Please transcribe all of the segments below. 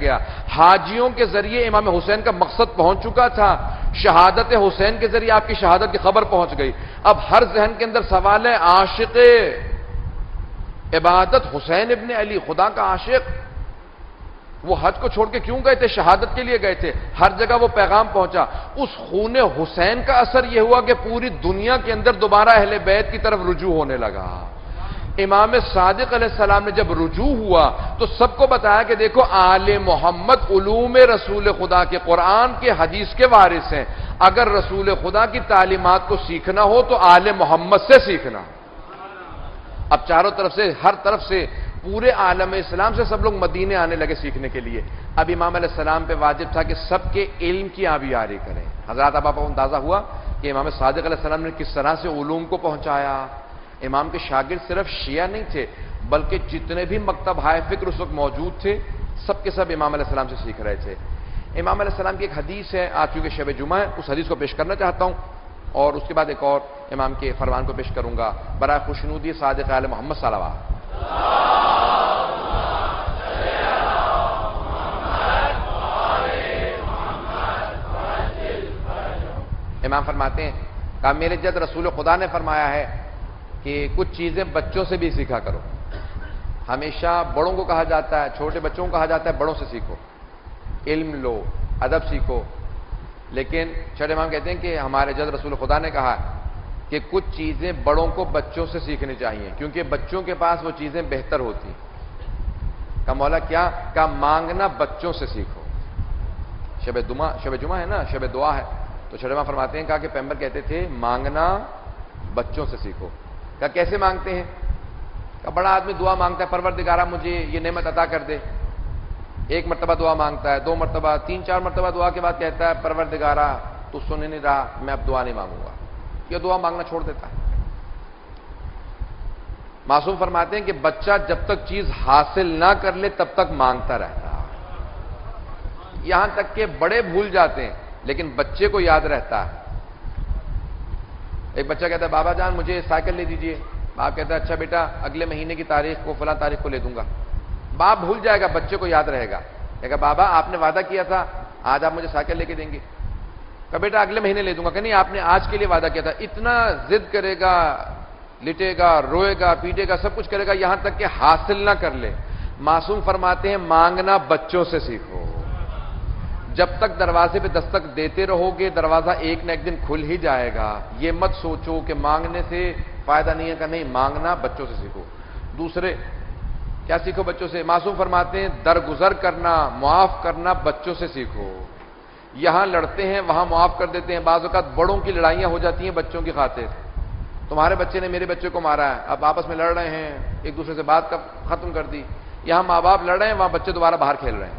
گیا. حاجیوں کے ذریعے امام حسین کا مقصد پہنچ چکا تھا, شہادت حسین کے ذریعے آپ کی شہادت کی خبر پہنچ گئی. اب ہر ذہن کے اندر سوال ہے, عاشق عبادت حسین ابن علی, خدا کا عاشق, وہ حج کو چھوڑ کے کیوں گئے تھے؟ شہادت کے لیے گئے تھے. ہر جگہ وہ پیغام پہنچا. اس خون حسین کا اثر یہ ہوا کہ پوری دنیا کے اندر دوبارہ اہل بیت کی طرف رجوع ہونے لگا. امام صادق علیہ السلام نے جب رجوع ہوا تو سب کو بتایا کہ دیکھو آل محمد علوم رسول خدا کے, قرآن کے, حدیث کے وارث ہیں. اگر رسول خدا کی تعلیمات کو سیکھنا ہو تو آل محمد سے سیکھنا. اب چاروں طرف سے, ہر طرف سے, پورے عالم اسلام سے سب لوگ مدینے آنے لگے سیکھنے کے لیے. اب امام علیہ السلام پہ واجب تھا کہ سب کے علم کی آبیاری کریں. حضرات اب آپ کو اندازہ ہوا کہ امام صادق علیہ السلام نے کس طرح سے علوم کو پہنچایا. امام کے شاگرد صرف شیعہ نہیں تھے, بلکہ جتنے بھی مکتب ہائے فکر اس وقت موجود تھے سب کے سب امام علیہ السلام سے سیکھ رہے تھے. امام علیہ السلام کی ایک حدیث ہے, آج چونکہ شب جمعہ ہے, اس حدیث کو پیش کرنا چاہتا ہوں, اور اس کے بعد ایک اور امام کے فرمان کو پیش کروں گا برائے خوشنودی صادق آل محمد صلوات. امام فرماتے ہیں, کہا میرے جد رسول خدا نے فرمایا ہے کہ کچھ چیزیں بچوں سے بھی سیکھا کرو. ہمیشہ بڑوں کو کہا جاتا ہے, چھوٹے بچوں کو کہا جاتا ہے بڑوں سے سیکھو, علم لو, ادب سیکھو. لیکن چھٹے امام کہتے ہیں کہ ہمارے جد رسول خدا نے کہا کہ کچھ چیزیں بڑوں کو بچوں سے سیکھنی چاہیے, کیونکہ بچوں کے پاس وہ چیزیں بہتر ہوتی. کہا مولا کیا؟ کہا مانگنا بچوں سے سیکھو. شب جمعہ ہے نا, شب دعا ہے, تو چھٹے امام فرماتے ہیں کہا کہ پیغمبر کہتے تھے مانگنا بچوں سے سیکھو. کہا کیسے مانگتے ہیں؟ کہا بڑا آدمی دعا مانگتا ہے, پروردگارہ مجھے یہ نعمت عطا کر دے. ایک مرتبہ دعا مانگتا ہے, 2 مرتبہ, 3-4 مرتبہ دعا کے بعد کہتا ہے پروردگارہ تو سن نہیں رہا, میں اب دعا نہیں مانگوں گا. یہ دعا مانگنا چھوڑ دیتا ہے. معصوم فرماتے ہیں کہ بچہ جب تک چیز حاصل نہ کر لے تب تک مانگتا رہتا. یہاں تک کہ بڑے بھول جاتے ہیں لیکن بچے کو یاد رہتا ہے. ایک بچہ کہتا ہے بابا جان مجھے سائیکل لے دیجئے. باپ کہتا ہے اچھا بیٹا اگلے مہینے کی تاریخ کو فلاں تاریخ کو لے دوں گا. باپ بھول جائے گا, بچے کو یاد رہے گا. کہے گا بابا آپ نے وعدہ کیا تھا آج آپ مجھے سائیکل لے کے دیں گے. کہ بیٹا اگلے مہینے لے دوں گا. کہ نہیں آپ نے آج کے لیے وعدہ کیا تھا. اتنا ضد کرے گا, لٹے گا, روئے گا, پیٹے گا, سب کچھ کرے گا یہاں تک کہ حاصل نہ کر لے. معصوم فرماتے ہیں مانگنا بچوں سے سیکھو. جب تک دروازے پہ دستک دیتے رہو گے دروازہ ایک نہ ایک دن کھل ہی جائے گا. یہ مت سوچو کہ مانگنے سے فائدہ نہیں ہے, کہ نہیں, مانگنا بچوں سے سیکھو. دوسرے کیا سیکھو بچوں سے؟ معصوم فرماتے ہیں درگزر کرنا, معاف کرنا بچوں سے سیکھو. یہاں لڑتے ہیں وہاں معاف کر دیتے ہیں. بعض اوقات بڑوں کی لڑائیاں ہو جاتی ہیں بچوں کی خاطر. تمہارے بچے نے میرے بچے کو مارا ہے, اب آپس میں لڑ رہے ہیں, ایک دوسرے سے بات ختم کر دی. یہاں ماں باپ لڑ رہے ہیں, وہاں بچے دوبارہ باہر کھیل رہے ہیں.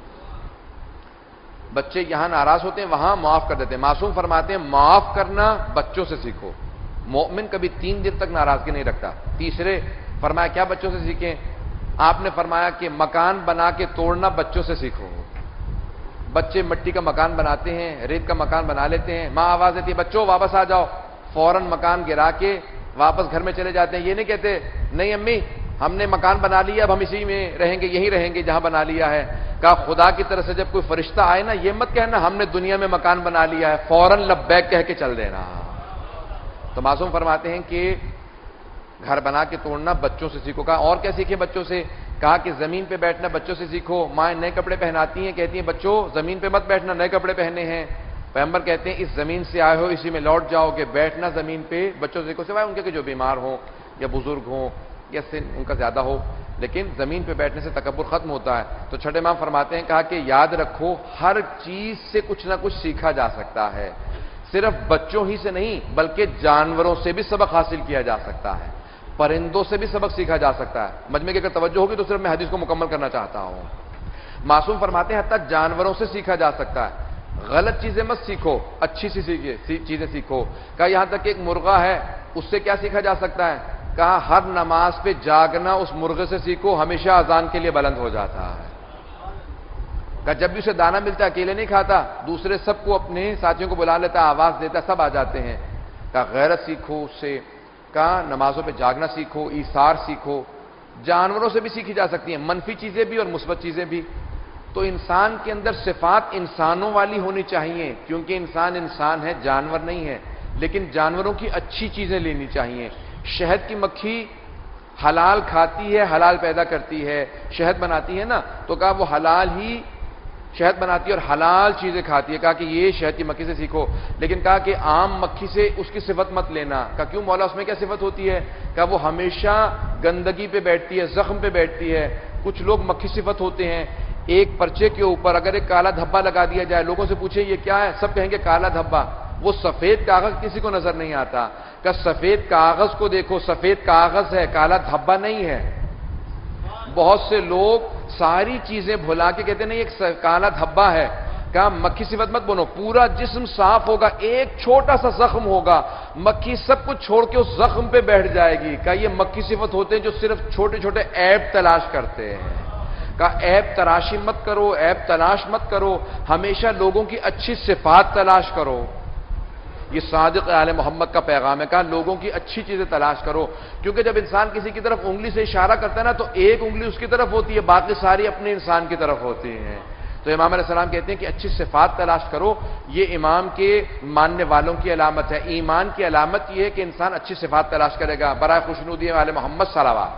بچے یہاں ناراض ہوتے ہیں وہاں معاف کر دیتے ہیں. معصوم فرماتے ہیں معاف کرنا بچوں سے سیکھو. مومن کبھی 3 دن تک ناراضگی نہیں رکھتا. تیسرے فرمایا کیا بچوں سے سیکھیں؟ آپ نے فرمایا کہ مکان بنا کے توڑنا بچوں سے سیکھو. بچے مٹی کا مکان بناتے ہیں, ریت کا مکان بنا لیتے ہیں, ماں آواز دیتی ہے بچوں واپس آ جاؤ, فوراً مکان گرا کے واپس گھر میں چلے جاتے ہیں. یہ نہیں کہتے نہیں امی ہم نے مکان بنا لیا اب ہم اسی میں رہیں گے, یہیں رہیں گے جہاں بنا لیا ہے. کہا خدا کی طرف سے جب کوئی فرشتہ آئے نا یہ مت کہنا ہم نے دنیا میں مکان بنا لیا ہے, فوراً لبیک کہہ کے چل دینا. تو معصوم فرماتے ہیں کہ گھر بنا کے توڑنا بچوں سے سیکھو. کہا اور کیا سیکھیں بچوں سے؟ کہا کہ زمین پہ بیٹھنا بچوں سے سیکھو. مائیں نئے کپڑے پہناتی ہیں, کہتی ہیں بچوں زمین پہ مت بیٹھنا, نئے کپڑے پہنے ہیں. پیغمبر کہتے ہیں اس زمین سے آئے ہو اسی میں لوٹ جاؤ گے, بیٹھنا زمین پہ بچوں سے سیکھو. سوائے ان کے کہ جو بیمار ہوں یا بزرگ ہوں یا سن ان کا زیادہ ہو, لیکن زمین پہ بیٹھنے سے تکبر ختم ہوتا ہے. تو چھٹے امام فرماتے ہیں کہا کہ یاد رکھو ہر چیز سے کچھ نہ کچھ سیکھا جا سکتا ہے. صرف بچوں ہی سے نہیں بلکہ جانوروں سے بھی سبق حاصل کیا جا سکتا ہے, پرندوں سے بھی سبق سیکھا جا سکتا ہے. مجمع کی اگر توجہ ہوگی تو صرف میں حدیث کو مکمل کرنا چاہتا ہوں. معصوم فرماتے ہیں حتیٰ جانوروں سے سیکھا جا سکتا ہے. غلط چیزیں مت سیکھو, اچھی سی چیزیں سیکھو. کہا یہاں تک کہ ایک مرغا ہے اس سے کیا سیکھا جا سکتا ہے؟ کہا ہر نماز پہ جاگنا اس مرغے سے سیکھو, ہمیشہ اذان کے لیے بلند ہو جاتا ہے. کہا جب بھی اسے دانا ملتا ہے اکیلے نہیں کھاتا, دوسرے سب کو اپنے ساتھیوں کو بلا لیتا ہے, آواز دیتا ہے, سب آ جاتے ہیں. کہا غیرت سیکھو اس سے. کہا نمازوں پہ جاگنا سیکھو, ایثار سیکھو. جانوروں سے بھی سیکھی جا سکتی ہیں, منفی چیزیں بھی اور مثبت چیزیں بھی. تو انسان کے اندر صفات انسانوں والی ہونی چاہیے، کیونکہ انسان انسان ہے، جانور نہیں ہے، لیکن جانوروں کی اچھی چیزیں لینی چاہیے۔ شہد کی مکھی حلال کھاتی ہے، حلال پیدا کرتی ہے، شہد بناتی ہے نا، تو کہا وہ حلال ہی شہد بناتی ہے اور حلال چیزیں کھاتی ہے، کہا کہ یہ شہد کی مکھی سے سیکھو، لیکن کہا کہ عام مکھی سے اس کی صفت مت لینا۔ کہا کیوں مولا، اس میں کیا صفت ہوتی ہے؟ کہا وہ ہمیشہ گندگی پہ بیٹھتی ہے، زخم پہ بیٹھتی ہے۔ کچھ لوگ مکھی صفت ہوتے ہیں، ایک پرچے کے اوپر اگر ایک کالا دھبا لگا دیا جائے، لوگوں سے پوچھیں یہ کیا ہے، سب کہیں گے کالا دھبا، وہ سفید کاغذ کسی کو نظر نہیں آتا۔ کہ سفید کاغذ کو دیکھو، سفید کاغذ ہے، کالا دھبا نہیں ہے۔ بہت سے لوگ ساری چیزیں بھلا کے کہتے ہیں نہیں ایک کالا دھبا ہے۔ کہا مکھی صفت مت بنو، پورا جسم صاف ہوگا، ایک چھوٹا سا زخم ہوگا، مکھی سب کچھ چھوڑ کے اس زخم پہ بیٹھ جائے گی۔ کہا یہ مکھی صفت ہوتے ہیں جو صرف چھوٹے چھوٹے عیب تلاش کرتے ہیں۔ کہا عیب تراشی مت کرو، عیب تلاش مت کرو، ہمیشہ لوگوں کی اچھی صفات تلاش کرو۔ یہ صادق آل محمد کا پیغام ہے، کہا لوگوں کی اچھی چیزیں تلاش کرو، کیونکہ جب انسان کسی کی طرف انگلی سے اشارہ کرتا ہے نا تو ایک انگلی اس کی طرف ہوتی ہے، باقی ساری اپنے انسان کی طرف ہوتی ہیں۔ تو امام علیہ السلام کہتے ہیں کہ اچھی صفات تلاش کرو، یہ امام کے ماننے والوں کی علامت ہے۔ ایمان کی علامت یہ ہے کہ انسان اچھی صفات تلاش کرے گا۔ برائے خوشنودی آل محمد صلوات۔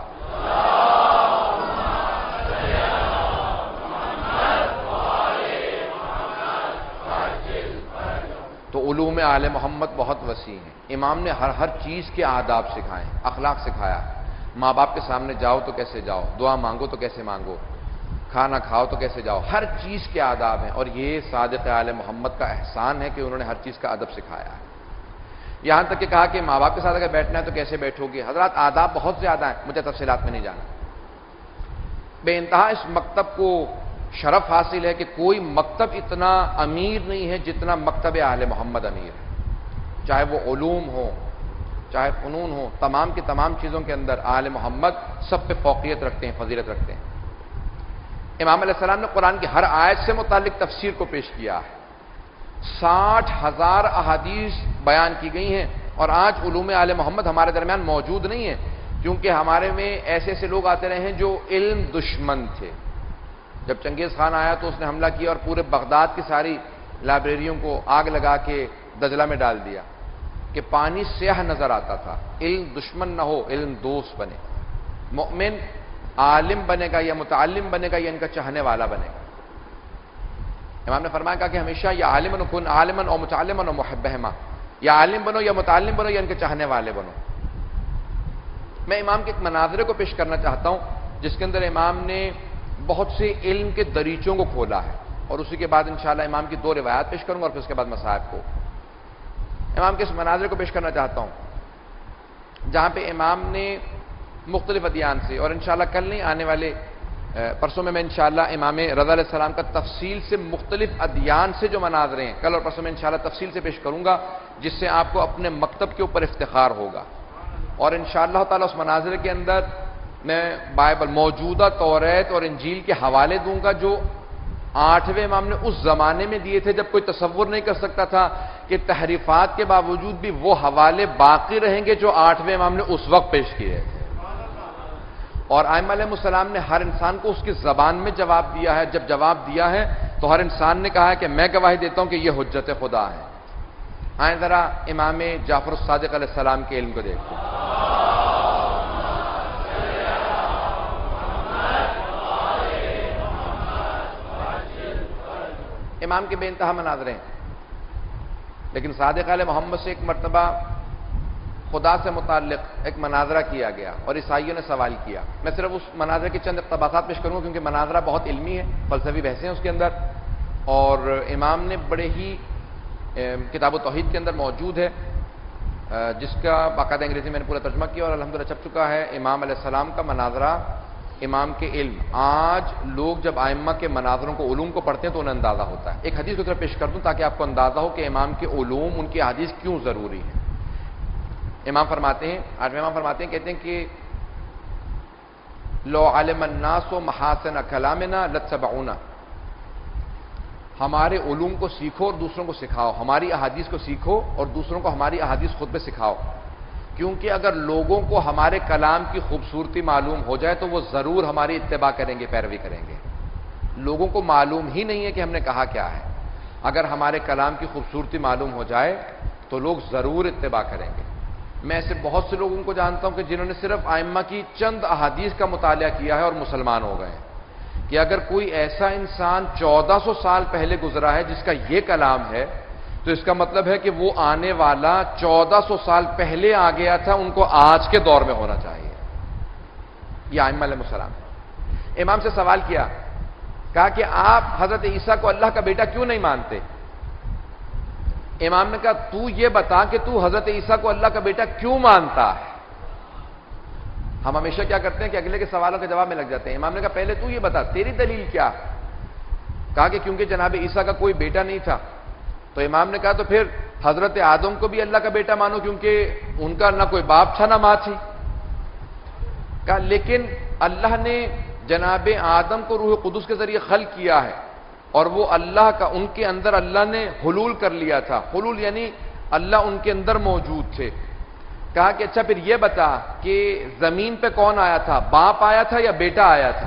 تو علوم آل محمد بہت وسیع ہیں۔ امام نے ہر چیز کے آداب سکھائے، اخلاق سکھایا۔ ماں باپ کے سامنے جاؤ تو کیسے جاؤ، دعا مانگو تو کیسے مانگو، کھانا کھاؤ تو کیسے جاؤ، ہر چیز کے آداب ہیں، اور یہ صادق آل محمد کا احسان ہے کہ انہوں نے ہر چیز کا ادب سکھایا ہے۔ یہاں تک کہ کہا کہ ماں باپ کے ساتھ اگر بیٹھنا ہے تو کیسے بیٹھو گے۔ حضرات آداب بہت زیادہ ہیں، مجھے تفصیلات میں نہیں جانا۔ بے انتہا اس مکتب کو شرف حاصل ہے کہ کوئی مکتب اتنا امیر نہیں ہے جتنا مکتب آل محمد امیر ہے، چاہے وہ علوم ہو، چاہے فنون ہو، تمام کی تمام چیزوں کے اندر آل محمد سب پہ فوقیت رکھتے ہیں، فضیلت رکھتے ہیں۔ امام علیہ السلام نے قرآن کی ہر آیت سے متعلق تفسیر کو پیش کیا ہے، 60,000 احادیث بیان کی گئی ہیں، اور آج علوم آل محمد ہمارے درمیان موجود نہیں ہے، کیونکہ ہمارے میں ایسے ایسے لوگ آتے رہے ہیں جو علم دشمن تھے۔ جب چنگیز خان آیا تو اس نے حملہ کیا اور پورے بغداد کی ساری لائبریریوں کو آگ لگا کے دجلہ میں ڈال دیا کہ پانی سیاہ نظر آتا تھا۔ علم دشمن نہ ہو، علم دوست بنے۔ مومن عالم بنے گا یا متعلم بنے گا یا ان کا چاہنے والا بنے گا۔ امام نے فرمایا کہ ہمیشہ یا عالمن کن عالمن اور متعلمن اور محبہما، یا عالم بنو یا متعلم بنو یا ان کے چاہنے والے بنو۔ میں امام کے ایک مناظرے کو پیش کرنا چاہتا ہوں جس کے اندر امام نے بہت سے علم کے دریچوں کو کھولا ہے، اور اسی کے بعد انشاءاللہ امام کی 2 روایات پیش کروں گا اور پھر اس کے بعد مصائب کو۔ امام کے اس مناظرے کو پیش کرنا چاہتا ہوں جہاں پہ امام نے مختلف ادیان سے، اور انشاءاللہ کل نہیں آنے والے پرسوں میں انشاءاللہ امام رضا علیہ السلام کا تفصیل سے مختلف ادیان سے جو مناظرے ہیں کل اور پرسوں میں انشاءاللہ تفصیل سے پیش کروں گا، جس سے آپ کو اپنے مکتب کے اوپر افتخار ہوگا۔ اور انشاءاللہ تعالی اس مناظرے کے اندر میں بائبل، موجودہ توریت اور انجیل کے حوالے دوں گا جو 8ویں امام نے اس زمانے میں دیے تھے جب کوئی تصور نہیں کر سکتا تھا کہ تحریفات کے باوجود بھی وہ حوالے باقی رہیں گے جو 8ویں امام نے اس وقت پیش کیے تھے۔ اور ائمہ علیہ السلام نے ہر انسان کو اس کی زبان میں جواب دیا ہے۔ جب جواب دیا ہے تو ہر انسان نے کہا ہے کہ میں گواہی دیتا ہوں کہ یہ حجت خدا ہے۔ آئیں ذرا امام جعفر الصادق علیہ السلام کے علم کو دیکھتے ہیں۔ امام کے بے انتہا مناظرے ہیں، لیکن صادق علیہ محمد سے ایک مرتبہ خدا سے متعلق ایک مناظرہ کیا گیا اور عیسائیوں نے سوال کیا۔ میں صرف اس مناظرے کے چند اقتباسات پیش کروں گا کیونکہ مناظرہ بہت علمی ہے، فلسفی بحثیں ہیں اس کے اندر، اور امام نے بڑے ہی کتاب التوحید کے اندر موجود ہے، جس کا باقاعدہ انگریزی میں نے پورا ترجمہ کیا اور الحمدللہ چھپ چکا ہے، امام علیہ السلام کا مناظرہ امام کے علم۔ آج لوگ جب ائمہ کے مناظروں کو، علوم کو پڑھتے ہیں تو انہیں اندازہ ہوتا ہے۔ ایک حدیث کو طرف پیش کر دوں تاکہ آپ کو اندازہ ہو کہ امام کے علوم، ان کی حدیث کیوں ضروری ہے۔ امام فرماتے ہیں، 8ویں امام فرماتے ہیں، کہتے ہیں کہ لو علم الناس محاسن کلامنا لاتبعونا، ہمارے علوم کو سیکھو اور دوسروں کو سکھاؤ، ہماری احادیث کو سیکھو اور دوسروں کو ہماری احادیث خود پہ سکھاؤ، کیونکہ اگر لوگوں کو ہمارے کلام کی خوبصورتی معلوم ہو جائے تو وہ ضرور ہماری اتباع کریں گے، پیروی کریں گے۔ لوگوں کو معلوم ہی نہیں ہے کہ ہم نے کہا کیا ہے. اگر ہمارے کلام کی خوبصورتی معلوم ہو جائے تو لوگ ضرور اتباع کریں گے. میں ایسے بہت سے لوگوں کو جانتا ہوں کہ جنہوں نے صرف ائمہ کی چند احادیث کا مطالعہ کیا ہے اور مسلمان ہو گئے. کہ اگر کوئی ایسا انسان 1400 سال پہلے گزرا ہے جس کا یہ کلام ہے تو اس کا مطلب ہے کہ وہ آنے والا 1400 سال پہلے آ گیا تھا، ان کو آج کے دور میں ہونا چاہیے. یہ ائمہ علیہ السلام. امام سے سوال کیا، کہا کہ آپ حضرت عیسیٰ کو اللہ کا بیٹا کیوں نہیں مانتے؟ امام نے کہا تو یہ بتا کہ تو حضرت عیسیٰ کو اللہ کا بیٹا کیوں مانتا ہے. ہم ہمیشہ کیا کرتے ہیں کہ اگلے کے سوالوں کے جواب میں لگ جاتے ہیں. امام نے کہا پہلے تو یہ بتا تیری دلیل کیا؟ کہا کہ کیونکہ جناب عیسیٰ کا کوئی بیٹا نہیں تھا. تو امام نے کہا تو پھر حضرت آدم کو بھی اللہ کا بیٹا مانو کیونکہ ان کا نہ کوئی باپ تھا نہ ماں تھی. کہا لیکن اللہ نے جناب آدم کو روح قدس کے ذریعے خلق کیا ہے اور وہ اللہ کا، ان کے اندر اللہ نے حلول کر لیا تھا. حلول یعنی اللہ ان کے اندر موجود تھے. کہا کہ اچھا پھر یہ بتا کہ زمین پہ کون آیا تھا، باپ آیا تھا یا بیٹا آیا تھا؟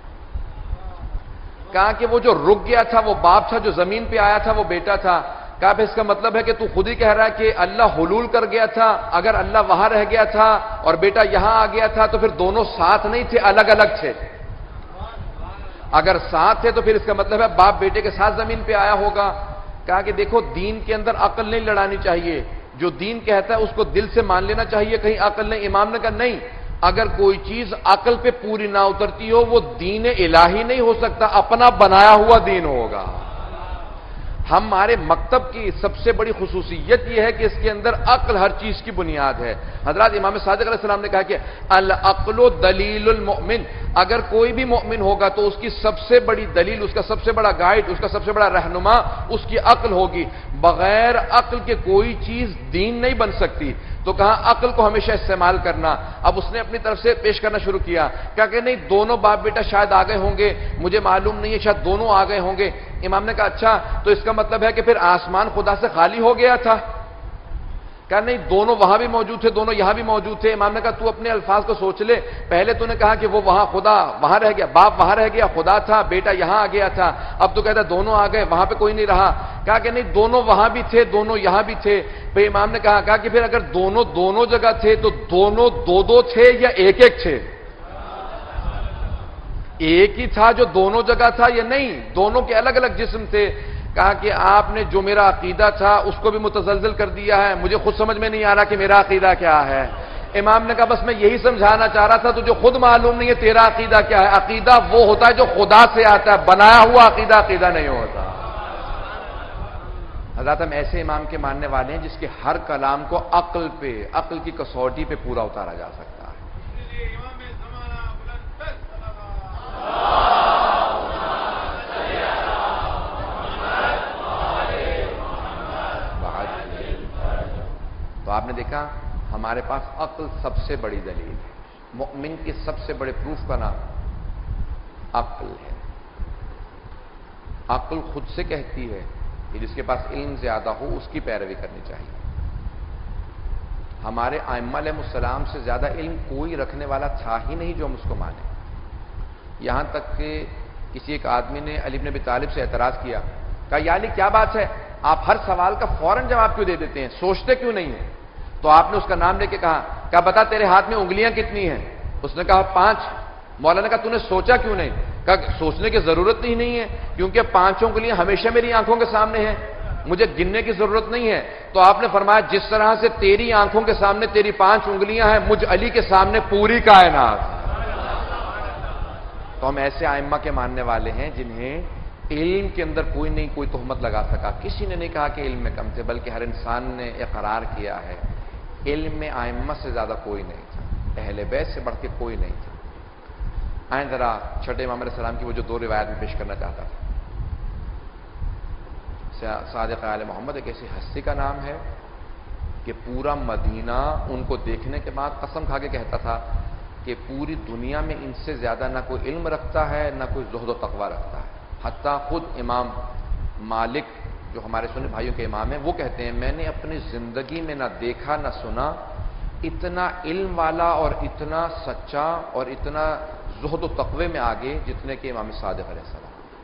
کہا کہ وہ جو رک گیا تھا وہ باپ تھا، جو زمین پہ آیا تھا وہ بیٹا تھا. کہا پھر اس کا مطلب ہے کہ تو خود ہی کہہ رہا ہے کہ اللہ حلول کر گیا تھا. اگر اللہ وہاں رہ گیا تھا اور بیٹا یہاں آ گیا تھا تو پھر دونوں ساتھ نہیں تھے، الگ الگ تھے. اگر ساتھ تھے تو پھر اس کا مطلب ہے باپ بیٹے کے ساتھ زمین پہ آیا ہوگا. کہا کہ دیکھو دین کے اندر عقل نہیں لڑانی چاہیے، جو دین کہتا ہے اس کو دل سے مان لینا چاہیے، کہیں عقل نہیں. امام نے کہا نہیں، اگر کوئی چیز عقل پہ پوری نہ اترتی ہو وہ دین الہی نہیں ہو سکتا، اپنا بنایا ہوا دین ہوگا. ہمارے مکتب کی سب سے بڑی خصوصیت یہ ہے کہ اس کے اندر عقل ہر چیز کی بنیاد ہے. حضرات امام صادق علیہ السلام نے کہا کہ العقل دلیل المؤمن، اگر کوئی بھی مؤمن ہوگا تو اس کی سب سے بڑی دلیل، اس کا سب سے بڑا گائیڈ، اس کا سب سے بڑا رہنما اس کی عقل ہوگی. بغیر عقل کے کوئی چیز دین نہیں بن سکتی. تو کہا عقل کو ہمیشہ استعمال کرنا. اب اس نے اپنی طرف سے پیش کرنا شروع کیا. کہا کہ نہیں دونوں باپ بیٹا شاید آ گئے ہوں گے، مجھے معلوم نہیں ہے، شاید دونوں آ گئے ہوں گے. امام نے کہا اچھا تو اس کا مطلب ہے کہ پھر آسمان خدا سے خالی ہو گیا تھا؟ کہا نہیں دونوں وہاں بھی موجود تھے، دونوں یہاں بھی موجود تھے. امام نے کہا تو اپنے الفاظ کو سوچ لے، پہلے تو نے کہا کہ وہ وہاں خدا وہاں رہ گیا، باپ وہاں رہ گیا، خدا تھا، بیٹا یہاں آ گیا تھا. اب تو کہتا ہے دونوں آ گئے، وہاں پہ کوئی نہیں رہا. کہا کہ نہیں دونوں وہاں بھی تھے، دونوں یہاں بھی تھے. پھر امام نے کہا کہ پھر اگر دونوں دونوں جگہ تھے تو دونوں دو دو تھے یا ایک ایک تھے؟ ایک ہی تھا جو دونوں جگہ تھا یا نہیں دونوں کے الگ الگ جسم تھے؟ کہا کہ آپ نے جو میرا عقیدہ تھا اس کو بھی متزلزل کر دیا ہے، مجھے خود سمجھ میں نہیں آ رہا کہ میرا عقیدہ کیا ہے. امام نے کہا بس میں یہی سمجھانا چاہ رہا تھا، تجھے خود معلوم نہیں ہے تیرا عقیدہ کیا ہے. عقیدہ وہ ہوتا ہے جو خدا سے آتا ہے، بنایا ہوا عقیدہ عقیدہ نہیں ہوتا. حضرات ہم ایسے امام کے ماننے والے ہیں جس کے ہر کلام کو عقل پہ، عقل کی کسوٹی پہ پورا اتارا جا سکتا ہے. تو آپ نے دیکھا ہمارے پاس عقل سب سے بڑی دلیل ہے. مؤمن کے سب سے بڑے پروف کا نام عقل ہے. عقل خود سے کہتی ہے کہ جس کے پاس علم زیادہ ہو اس کی پیروی کرنی چاہیے. ہمارے ائمہ علیہ السلام سے زیادہ علم کوئی رکھنے والا تھا ہی نہیں جو ہم اس کو مانیں. یہاں تک کہ کسی ایک آدمی نے علی بن ابی طالب سے اعتراض کیا، کہا یا علی کیا بات ہے، آپ ہر سوال کا فوراً جواب کیوں دے دیتے ہیں، سوچتے کیوں نہیں ہیں؟ تو آپ نے اس کا نام لے کے کہا بتا تیرے ہاتھ میں انگلیاں کتنی ہیں؟ اس نے کہا 5. مولانا نے کہا تو نے سوچا کیوں نہیں؟ کہا سوچنے کی ضرورت ہی نہیں ہے کیونکہ 5 انگلیاں ہمیشہ میری آنکھوں کے سامنے ہیں، مجھے گننے کی ضرورت نہیں ہے. تو آپ نے فرمایا جس طرح سے تیری آنکھوں کے سامنے تیری 5 انگلیاں ہیں، مجھ علی کے سامنے پوری کائنات. تو ہم ایسے ائمہ کے ماننے والے ہیں جنہیں علم کے اندر کوئی نہیں کوئی تہمت لگا سکا. کسی نے نہیں کہا کہ علم میں کم تھے، بلکہ ہر انسان نے اقرار کیا ہے علم میں ائمہ سے زیادہ کوئی نہیں تھا، اہل بیت سے بڑھ کے کوئی نہیں تھا. آئیں ذرا چھٹے امام علیہ السلام کی وہ جو 2 روایت میں پیش کرنا چاہتا تھا. صادق آل محمد ایک ایسی ہستی کا نام ہے کہ پورا مدینہ ان کو دیکھنے کے بعد قسم کھا کے کہتا تھا کہ پوری دنیا میں ان سے زیادہ نہ کوئی علم رکھتا ہے نہ کوئی زہد و تقوی رکھتا ہے. حتیٰ خود امام مالک جو ہمارے سنی بھائیوں کے امام ہیں وہ کہتے ہیں میں نے اپنی زندگی میں نہ دیکھا نہ سنا اتنا علم والا اور اتنا سچا اور اتنا زہد و تقوی میں آگے جتنے کہ امام صادق علیہ السلام.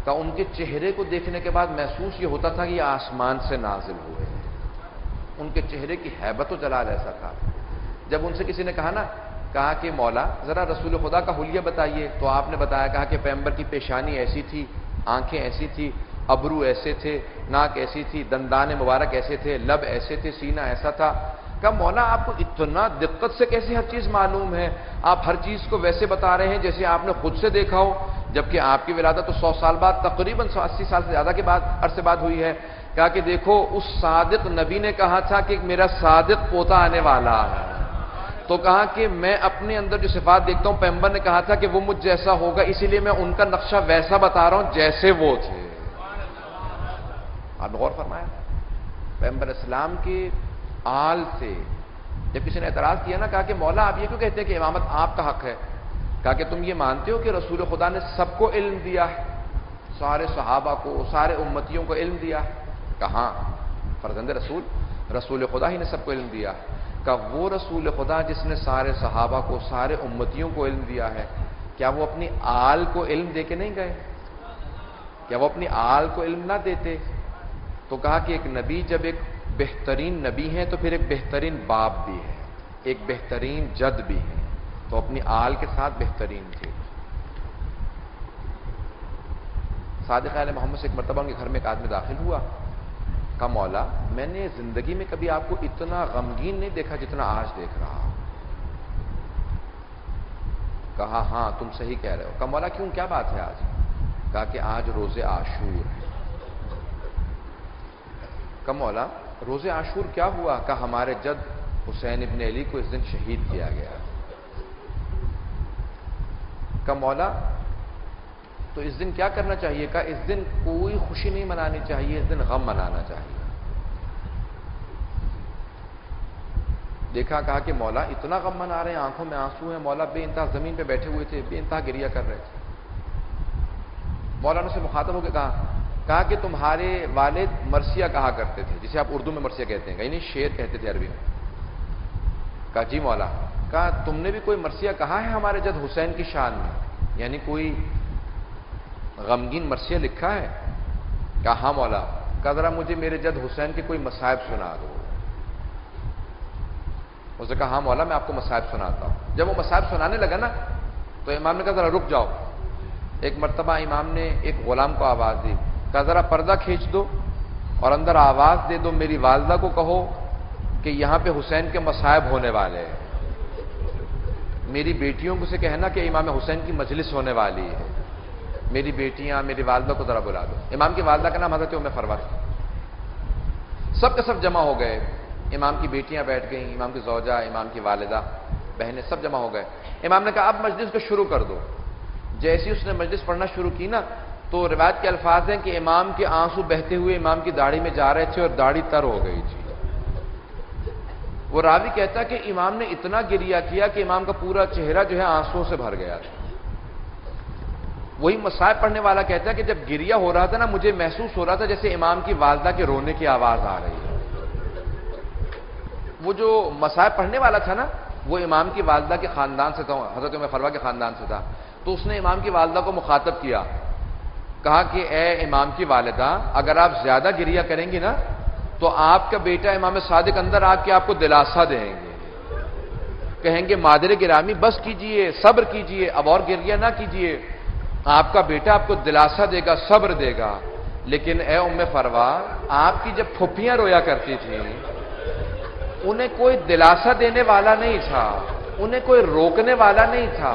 کہ ان کے چہرے کو دیکھنے کے بعد محسوس یہ ہوتا تھا کہ یہ آسمان سے نازل ہوئے ہیں. ان کے چہرے کی ہیبت و جلال ایسا تھا. جب ان سے کسی نے کہا نا، کہا کہ مولا ذرا رسول خدا کا حلیہ بتائیے، تو آپ نے بتایا، کہا کہ پیغمبر کی پیشانی ایسی تھی، آنکھیں ایسی تھی، ابرو ایسے تھے، ناک ایسی تھی، دندان مبارک ایسے تھے، لب ایسے تھے، سینہ ایسا تھا. کہا مولا آپ کو اتنا دقت سے کیسے ہر چیز معلوم ہے؟ آپ ہر چیز کو ویسے بتا رہے ہیں جیسے آپ نے خود سے دیکھا ہو، جبکہ آپ کی ولادت تو 100 سال بعد، تقریباً 80 سال سے زیادہ کے بعد عرصے بعد ہوئی ہے. کہا کہ دیکھو اس صادق نبی نے کہا تھا کہ میرا صادق پوتا آنے والا ہے، تو کہا کہ میں اپنے اندر جو صفات دیکھتا ہوں، پیغمبر نے کہا تھا کہ وہ مجھ جیسا ہوگا، اسی لیے میں ان کا نقشہ ویسا بتا رہا ہوں جیسے وہ تھے. آپ نے غور فرمایا؟ پیغمبر اسلام کے آل سے جب کسی نے اعتراض کیا نا، کہا کہ مولا آپ یہ کیوں کہتے ہیں کہ امامت آپ کا حق ہے؟ کہا کہ تم یہ مانتے ہو کہ رسول خدا نے سب کو علم دیا ہے، سارے صحابہ کو، سارے امتیوں کو علم دیا؟ کہاں، فرزند رسول خدا ہی نے سب کو علم دیا. کہ وہ رسول خدا جس نے سارے صحابہ کو، سارے امتیوں کو علم دیا ہے، کیا وہ اپنی آل کو علم دے کے نہیں گئے؟ کیا وہ اپنی آل کو علم نہ دیتے؟ تو کہا کہ ایک نبی جب ایک بہترین نبی ہے تو پھر ایک بہترین باپ بھی ہے، ایک بہترین جد بھی ہے، تو اپنی آل کے ساتھ بہترین تھے. صادق علیہ محمد سے ایک مرتبہ ان کے گھر میں ایک آدمی داخل ہوا. کہا مولا میں نے زندگی میں کبھی آپ کو اتنا غمگین نہیں دیکھا جتنا آج دیکھ رہا. کہا ہاں تم صحیح کہہ رہے ہو. کہا مولا کیوں، کیا بات ہے آج؟ کہا کہ آج روز عاشور ہے. کہا مولا روز عاشور کیا ہوا؟ کہا ہمارے جد حسین ابن علی کو اس دن شہید کیا گیا. کہا مولا تو اس دن کیا کرنا چاہیے؟ کہا اس دن کوئی خوشی نہیں منانی چاہیے، اس دن غم منانا چاہیے. دیکھا، کہا کہ مولا اتنا غم منا رہے ہیں، آنکھوں میں آنسو ہیں. مولا بے انتہا زمین پہ بیٹھے ہوئے تھے، بے انتہا گریہ کر رہے تھے. مولانا سے مخاطب ہو کے کہا کہ تمہارے والد مرثیہ کہا کرتے تھے، جسے آپ اردو میں مرثیہ کہتے ہیں، یعنی شعر کہتے تھے عربی میں. کہا جی مولا. کہا تم نے بھی کوئی مرثیہ کہا ہے ہمارے جد حسین کی شان میں، یعنی کوئی غمگین مرثیہ لکھا ہے؟ کہا ہاں مولا. کہا ذرا مجھے میرے جد حسین کے کوئی مصائب سنا دو. اس نے کہا ہاں مولا میں آپ کو مصائب سناتا ہوں. جب وہ مصائب سنانے لگا نا تو امام نے کہا ذرا رک جاؤ. ایک مرتبہ امام نے ایک غلام کو آواز دی. کہا ذرا پردہ کھینچ دو اور اندر آواز دے دو، میری والدہ کو کہو کہ یہاں پہ حسین کے مصائب ہونے والے ہیں. میری بیٹیوں کو سے کہنا کہ امام حسین کی مجلس ہونے والی ہے. میری بیٹیاں، میری والدہ کو ذرا بلا دو. امام کی والدہ کا نام حضرت ام فروہ تھا. سب کے سب جمع ہو گئے. امام کی بیٹیاں بیٹھ گئیں، امام کی زوجہ، امام کی والدہ، بہنیں سب جمع ہو گئے. امام نے کہا اب مجلس کو شروع کر دو. جیسے اس نے مجلس پڑھنا شروع کی نا تو روایت کے الفاظ ہیں کہ امام کے آنسو بہتے ہوئے امام کی داڑھی میں جا رہے تھے اور داڑھی تر ہو گئی تھی. وہ راوی کہتا ہے کہ امام نے اتنا گریہ کیا کہ امام کا پورا چہرہ جو ہے آنسوؤں سے بھر گیا تھا. وہی مصائب پڑھنے والا کہتا ہے کہ جب گریہ ہو رہا تھا نا مجھے محسوس ہو رہا تھا جیسے امام کی والدہ کے رونے کی آواز آ رہی ہے. وہ جو مصائب پڑھنے والا تھا نا وہ امام کی والدہ کے خاندان سے تھا، حضرت ام فروہ کے خاندان سے تھا. تو اس نے امام کی والدہ کو مخاطب کیا، کہا کہ اے امام کی والدہ اگر آپ زیادہ گریہ کریں گی نا تو آپ کا بیٹا امام صادق اندر آ کے آپ کو دلاسا دیں گے، کہیں گے مادر گرامی بس کیجئے، صبر کیجئے، اب اور گریہ نہ کیجئے، آپ کا بیٹا آپ کو دلاسا دے گا، صبر دے گا. لیکن اے ام فروہ آپ کی جب پھپھیاں رویا کرتی تھیں انہیں کوئی دلاسا دینے والا نہیں تھا، انہیں کوئی روکنے والا نہیں تھا.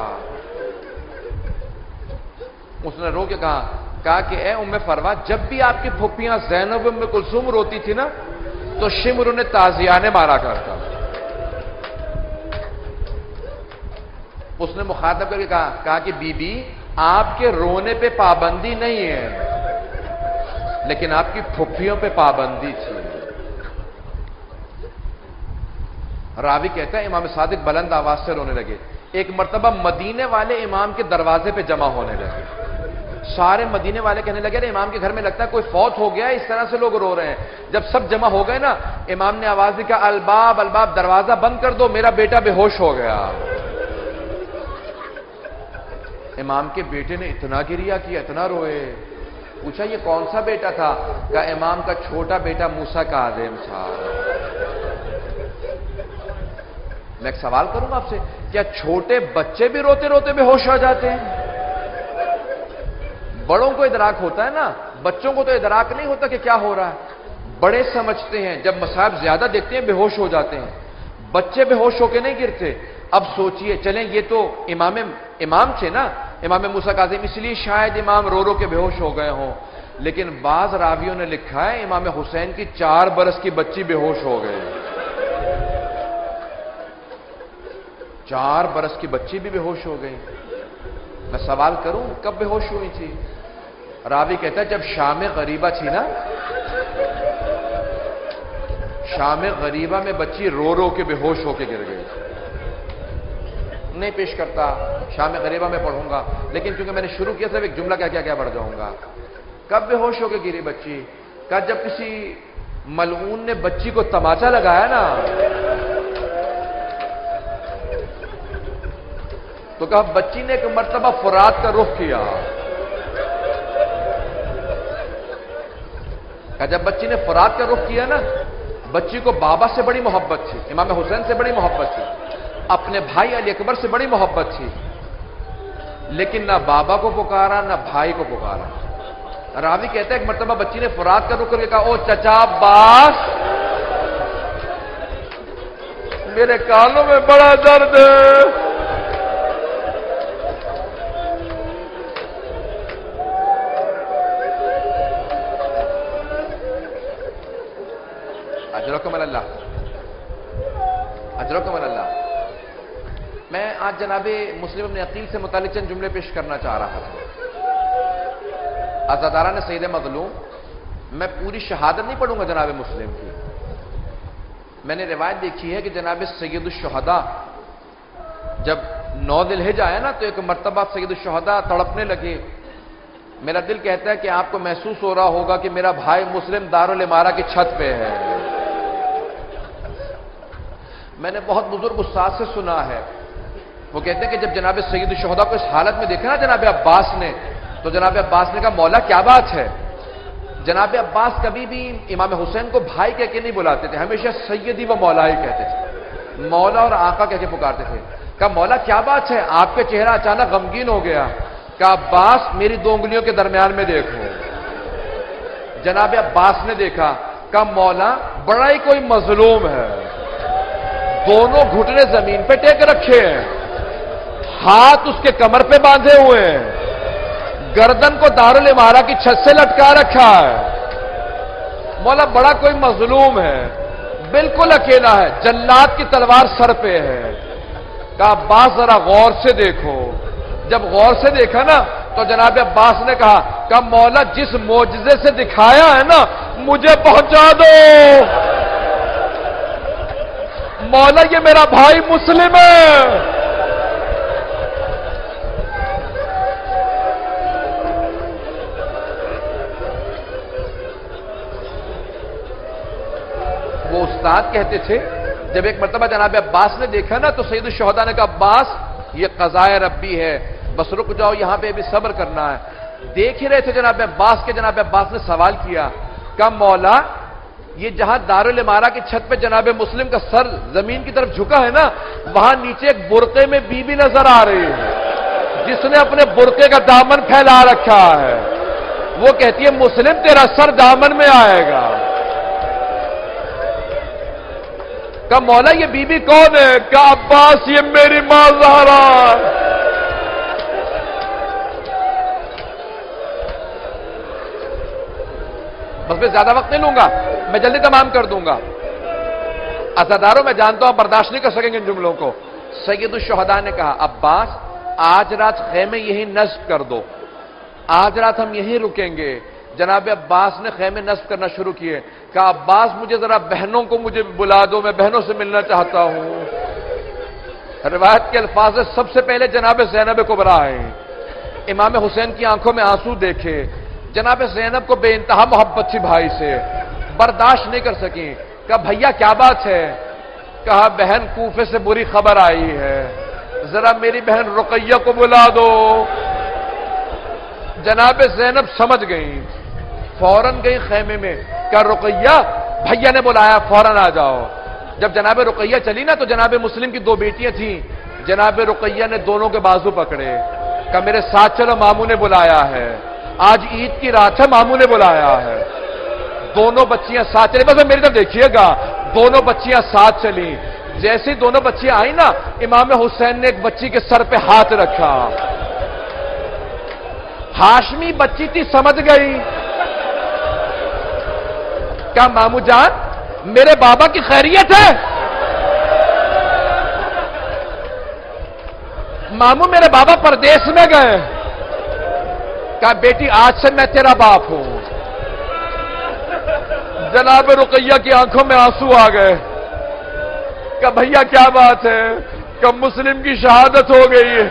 اس نے رو کے کہا کہ اے ام فروہ جب بھی آپ کی پھپھیاں زینب ام کلثوم روتی تھی نا تو شمر انہیں تازیانے مارا کرتا. اس نے مخاطب کر کے کہا کہ بی بی آپ کے رونے پہ پابندی نہیں ہے لیکن آپ کی پھپھیوں پہ پابندی تھی. راوی کہتا ہے امام صادق بلند آواز سے رونے لگے. ایک مرتبہ مدینے والے امام کے دروازے پہ جمع ہونے لگے. سارے مدینے والے کہنے لگے ارے امام کے گھر میں لگتا ہے کوئی فوت ہو گیا ہے، اس طرح سے لوگ رو رہے ہیں. جب سب جمع ہو گئے نا امام نے آواز دی کہ الباب الباب، دروازہ بند کر دو، میرا بیٹا بے ہوش ہو گیا. امام کے بیٹے نے اتنا گریہ کیا، اتنا روئے. پوچھا یہ کون سا بیٹا تھا؟ کہا امام کا چھوٹا بیٹا موسیٰ کاظم تھا۔ میں ایک سوال کروں گا آپ سے، کیا چھوٹے بچے بھی روتے روتے بے ہوش ہو جاتے ہیں؟ بڑوں کو ادراک ہوتا ہے نا، بچوں کو تو ادراک نہیں ہوتا کہ کیا ہو رہا ہے۔ بڑے سمجھتے ہیں، جب مصائب زیادہ دیکھتے ہیں بے ہوش ہو جاتے ہیں، بچے بے ہوش ہو کے نہیں گرتے۔ اب سوچئے، چلیں یہ تو امام تھے نا، امام موسیٰ کاظم، اس لیے شاید امام رو رو کے بے ہوش ہو گئے ہوں، لیکن بعض راویوں نے لکھا ہے امام حسین کی 4 برس کی بچی بے ہوش ہو گئے۔ 4 برس کی بچی بھی بے ہوش ہو گئی۔ میں سوال کروں کب بے ہوش ہوئی تھی؟ راوی کہتا ہے جب شام غریبہ تھی نا، شام غریبہ میں بچی رو رو کے بے ہوش ہو کے گر گئی۔ نہیں پیش کرتا، شام غریبہ میں پڑھوں گا، لیکن چونکہ میں نے شروع کیا صرف ایک جملہ کیا پڑھ جاؤں گا۔ کب بے ہوش ہو کے گری بچی؟ کہا جب کسی ملعون نے بچی کو تماچا لگایا نا، تو کہا بچی نے ایک مرتبہ فرات کا رخ کیا۔ کہا جب بچی نے فرات کا رخ کیا نا، بچی کو بابا سے بڑی محبت تھی، امام حسین سے بڑی محبت تھی، اپنے بھائی علی اکبر سے بڑی محبت تھی، لیکن نہ بابا کو پکارا نہ بھائی کو پکارا۔ راوی کہتا ہے ایک مرتبہ بچی نے فرات کا رخ کر کے کہا او چچا عباس، میرے کانوں میں بڑا درد ہے۔ اجرکم اللہ، اجرکم اللہ۔ میں آج جناب مسلم ابن عقیل سے متعلق چند جملے پیش کرنا چاہ رہا تھا۔ عزاداران سید مظلوم، میں پوری شہادت نہیں پڑھوں گا جناب مسلم کی۔ میں نے روایت دیکھی ہے کہ جناب سید الشہداء جب 9 ذی الحجہ آیا نا، تو ایک مرتبہ سید الشہداء تڑپنے لگے۔ میرا دل کہتا ہے کہ آپ کو محسوس ہو رہا ہوگا کہ میرا بھائی مسلم دارالامارہ کی چھت پہ ہے۔ میں نے بہت بزرگ استاد سے سنا ہے، وہ کہتے ہیں کہ جب جناب سید الشہداء کو اس حالت میں دیکھا نا جناب عباس نے، تو جناب عباس نے کہا مولا کیا بات ہے؟ جناب عباس کبھی بھی امام حسین کو بھائی کہہ کے نہیں بلاتے تھے، ہمیشہ سیدی و مولا ہی کہتے تھے، مولا اور آقا کہہ کے پکارتے تھے۔ کہا مولا کیا بات ہے؟ آپ کے چہرہ اچانک غمگین ہو گیا۔ کہا عباس میری 2 انگلیوں کے درمیان میں دیکھو۔ جناب عباس نے دیکھا، کہا مولا بڑا ہی کوئی مظلوم ہے، دونوں گھٹنے زمین پہ ٹیک رکھے ہیں، ہاتھ اس کے کمر پہ باندھے ہوئے ہیں، گردن کو دارالامارہ کی چھت سے لٹکا رکھا ہے، مولا بڑا کوئی مظلوم ہے، بالکل اکیلا ہے، جلاد کی تلوار سر پہ ہے۔ کہا عباس ذرا غور سے دیکھو۔ جب غور سے دیکھا نا تو جناب عباس نے کہا کہ مولا جس معجزے سے دکھایا ہے نا مجھے پہنچا دو، مولا یہ میرا بھائی مسلم ہے۔ وہ استاد کہتے تھے جب ایک مرتبہ جناب عباس نے دیکھا نا تو سید الشہداء نے کہا عباس یہ قضائے ربی ہے، بس رک جاؤ یہاں پہ ابھی صبر کرنا ہے۔ دیکھ ہی رہے تھے جناب عباس کے، جناب عباس نے سوال کیا کہ مولا یہ جہاں دارالامارہ کی چھت پہ جناب مسلم کا سر زمین کی طرف جھکا ہے نا، وہاں نیچے ایک برقعے میں بی بی نظر آ رہی ہے جس نے اپنے برقعے کا دامن پھیلا رکھا ہے، وہ کہتی ہے مسلم تیرا سر دامن میں آئے گا۔ کہ مولا یہ بی بی کون ہے؟ کہ عباس یہ میری ماں زہرا۔ بس میں زیادہ وقت نہیں لوں گا، میں جلدی تمام کر دوں گا۔ عزاداروں میں جانتا ہوں برداشت نہیں کر سکیں گے ان جملوں کو۔ سید الشہداء نے کہا عباس آج رات خیمے یہی نصب کر دو، آج رات ہم یہیں رکیں گے۔ جناب عباس نے خیمے نصب کرنا شروع کیے۔ کہا عباس مجھے ذرا بہنوں کو مجھے بلا دو، میں بہنوں سے ملنا چاہتا ہوں۔ روایت کے الفاظ ہے سب سے پہلے جناب زینب کبریٰ آئیں، امام حسین کی آنکھوں میں آنسو دیکھے۔ جناب زینب کو بے انتہا محبت تھی بھائی سے، برداشت نہیں کر سکیں۔ کہا بھیا کیا بات ہے؟ کہا بہن کوفے سے بری خبر آئی ہے، ذرا میری بہن رقیہ کو بلا دو۔ جناب زینب سمجھ گئی، فوراً گئی خیمے میں، کہا رقیہ بھیا نے بلایا فوراً آ جاؤ۔ جب جناب رقیہ چلی نا تو جناب مسلم کی دو بیٹیاں تھیں، جناب رقیہ نے دونوں کے بازو پکڑے، کہا میرے ساتھ چلو ماموں نے بلایا ہے، آج عید کی رات ہے ماموں نے بلایا ہے۔ دونوں بچیاں ساتھ چلی، بس میری طرف دیکھیے گا، دونوں بچیاں ساتھ چلی، جیسے دونوں بچیاں آئیں نا امام حسین نے ایک بچی کے سر پہ ہاتھ رکھا، ہاشمی بچی تھی سمجھ گئی، کیا مامو جان میرے بابا کی خیریت ہے؟ مامو میرے بابا پردیس میں گئے، کہا بیٹی آج سے میں تیرا باپ ہوں۔ جناب رقیہ کی آنکھوں میں آنسو آ گئے، کہ بھیا کیا بات ہے؟ کہ مسلم کی شہادت ہو گئی ہے۔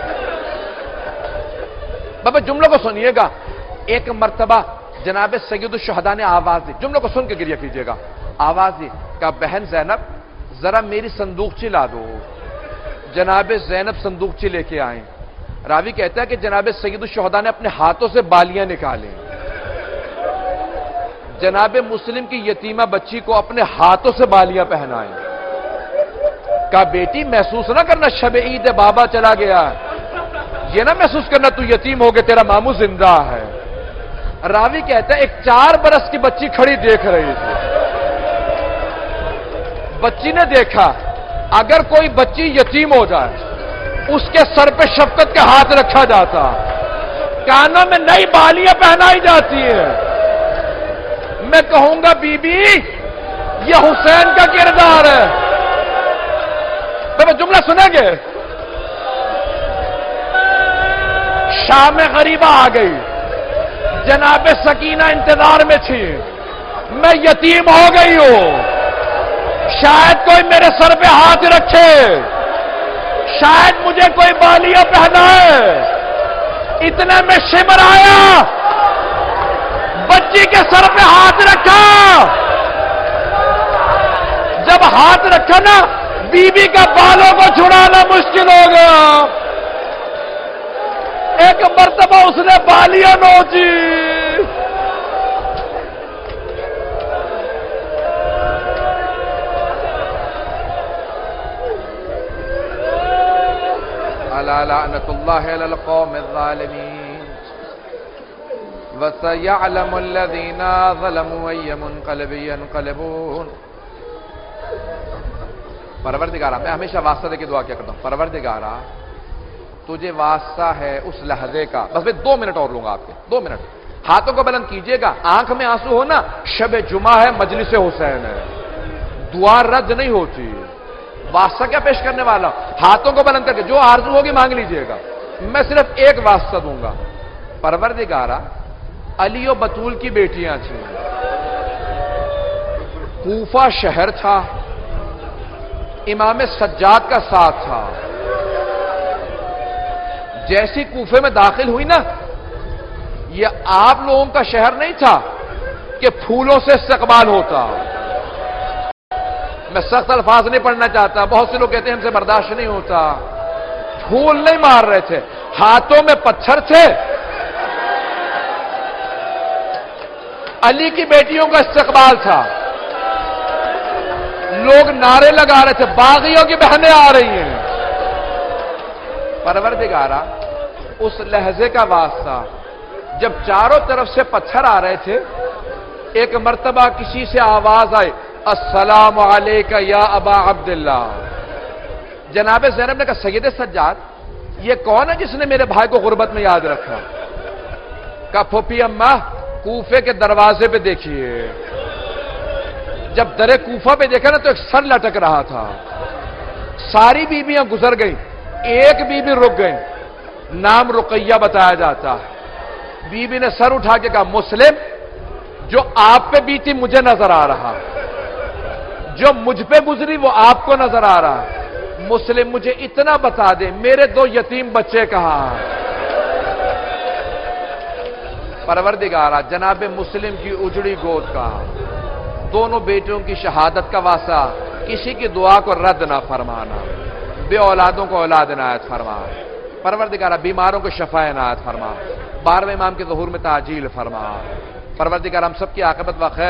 بابا جملوں کو سنیے گا، ایک مرتبہ جناب سید الشہداء نے آواز دی، جملوں کو سن کے گریہ کیجیے گا، آواز دی، کہا بہن زینب ذرا میری صندوقچی لا دو۔ جناب زینب صندوقچی لے کے آئیں، راوی کہتا ہے کہ جناب سید الشہداء نے اپنے ہاتھوں سے بالیاں نکالیں، جناب مسلم کی یتیمہ بچی کو اپنے ہاتھوں سے بالیاں پہنائیں، کہا بیٹی محسوس نہ کرنا شب عید بابا چلا گیا، یہ نہ محسوس کرنا تو یتیم ہو گیا، تیرا ماموں زندہ ہے۔ راوی کہتا ہے ایک 4 برس کی بچی کھڑی دیکھ رہی تھی، بچی نے دیکھا اگر کوئی بچی یتیم ہو جائے اس کے سر پہ شفقت کا ہاتھ رکھا جاتا، کانوں میں نئی بالیاں پہنائی جاتی ہیں، میں کہوں گا بی بی یہ حسین کا کردار ہے۔ میں جملہ سنیں گے، شام غریبہ آ گئی، جناب سکینہ انتظار میں تھی، میں یتیم ہو گئی ہوں، شاید کوئی میرے سر پہ ہاتھ رکھے، شاید مجھے کوئی بالیاں پہنائے۔ اتنے میں شمر آیا، بچی کے سر پہ ہاتھ رکھا، جب ہاتھ رکھا نا بی بی کا بالوں کو چھڑانا مشکل ہو گیا، ایک مرتبہ اس نے بالیاں نوچی، الا لعنۃ اللہ علی القوم الظالمین وسيعلم الذين ظلموا اي منقلب ينقلبون۔ پروردگارا، میں ہمیشہ واسطہ دے کے دعا کیا کرتا ہوں، پروردگارا تجھے واسطہ ہے اس لحظے کا، بس میں 2 منٹ اور لوں گا آپ کے، 2 منٹ، ہاتھوں کو بلند کیجئے گا، آنکھ میں آنسو ہونا، شب جمعہ ہے، مجلس حسین ہے، دعا رد نہیں ہوتی، واسطہ کیا پیش کرنے والا، ہاتھوں کو بلند کر کے جو آرزو ہوگی مانگ لیجئے گا، میں صرف ایک واسطہ دوں گا، پروردگارا علی و بطول کی بیٹیاں تھیں، کوفہ شہر تھا، امام سجاد کا ساتھ تھا، جیسی کوفے میں داخل ہوئی نا، یہ آپ لوگوں کا شہر نہیں تھا کہ پھولوں سے استقبال ہوتا، میں سخت الفاظ نہیں پڑھنا چاہتا، بہت سے لوگ کہتے ہیں ہم سے برداشت نہیں ہوتا، پھول نہیں مار رہے تھے، ہاتھوں میں پتھر تھے، علی کی بیٹیوں کا استقبال تھا، لوگ نعرے لگا رہے تھے، باغیوں کی بہنیں آ رہی ہیں، پروردگارا اس لہجے کا واسطہ، جب چاروں طرف سے پتھر آ رہے تھے، ایک مرتبہ کسی سے آواز آئی، السلام علیکہ یا ابا عبداللہ، جناب زینب نے کہا سید سجاد یہ کون ہے جس نے میرے بھائی کو غربت میں یاد رکھا؟ کہا پھوپھی اماں کوفے کے دروازے پہ دیکھیے، جب در کوفہ پہ دیکھا نا تو ایک سر لٹک رہا تھا، ساری بیویاں گزر گئیں، ایک بیوی رک گئی، نام رقیہ بتایا جاتا ہے، بیوی نے سر اٹھا کے کہا مسلم جو آپ پہ بیتی مجھے نظر آ رہا، جو مجھ پہ گزری وہ آپ کو نظر آ رہا، مسلم مجھے اتنا بتا دے میرے 2 یتیم بچے کہاں ہیں؟ پروردگارا جناب مسلم کی اجڑی گود کا، دونوں بیٹوں کی شہادت کا واسطہ، کسی کی دعا کو رد نہ فرمانا، بے اولادوں کو اولاد عنایت فرما، پروردگارا بیماروں کو شفا عنایت فرما، 12ویں امام کے ظہور میں تعجیل فرما۔ پروردگار ہم سب کی عاقبت و خیر